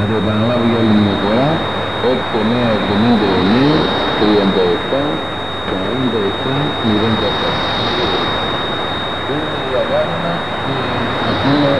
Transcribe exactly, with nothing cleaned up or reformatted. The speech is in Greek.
το επαναλάβω για άλλη μια φορά. οκτώ εννιά εβδομήντα εννέα τριάντα επτά σαράντα επτά μηδέν τέσσερα. Είναι η αγάπη μας και ακούμε